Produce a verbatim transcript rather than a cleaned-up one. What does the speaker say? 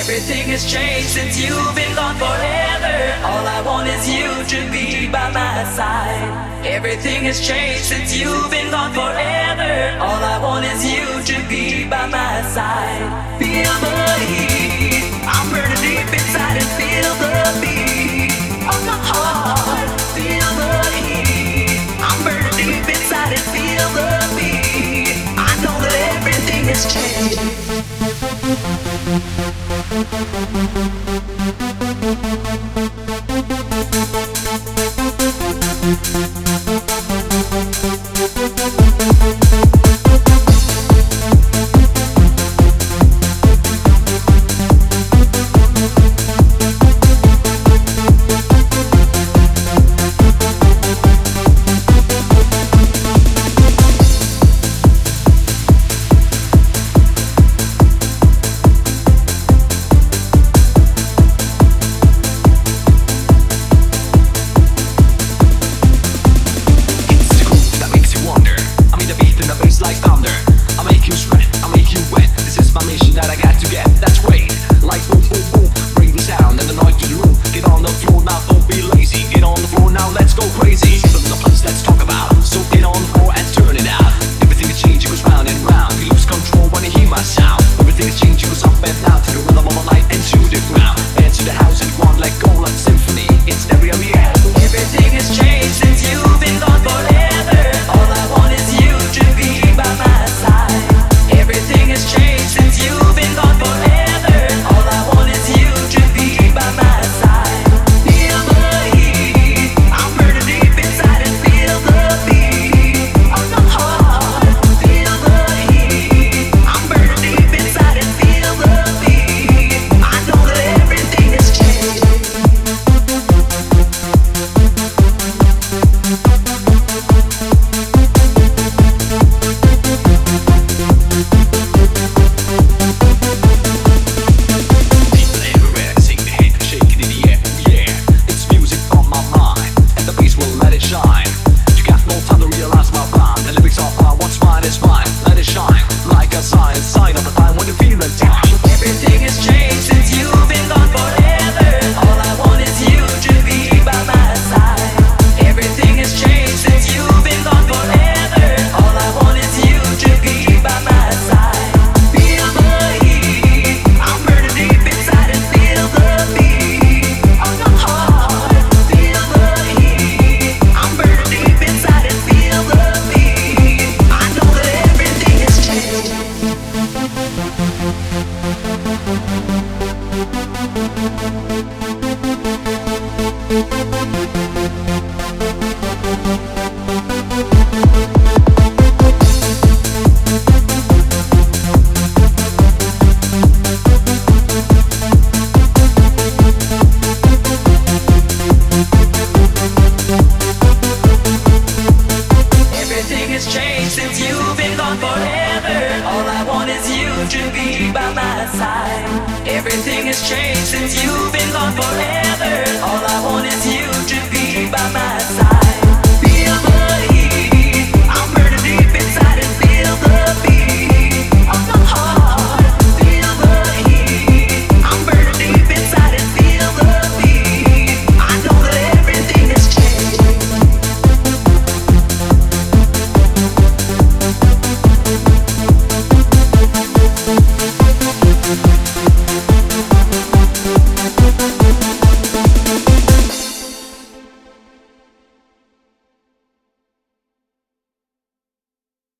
Everything has changed since you've been gone forever. All I want is you to be by my side. Everything has changed since you've been gone forever. All I want is you to be by my side. Feel the heat, I'm burning deep inside and feel the beat of the heart. Feel the heat, I'm burning deep inside and feel the beat. I know that everything has changed.